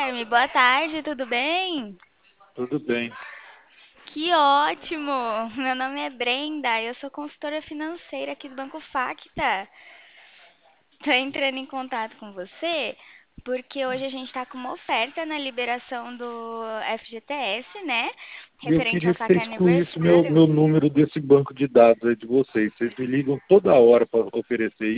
Guilherme, boa tarde, tudo bem? Tudo bem. Que ótimo! Meu nome é Brenda, eu sou consultora financeira aqui do Banco Facta. Tô entrando em contato com você porque hoje a gente está com uma oferta na liberação do FGTS, né? Eu Referente ao queria que saque você excluísse meu aniversário. número desse banco de dados aí de vocês. Vocês me ligam toda hora para oferecer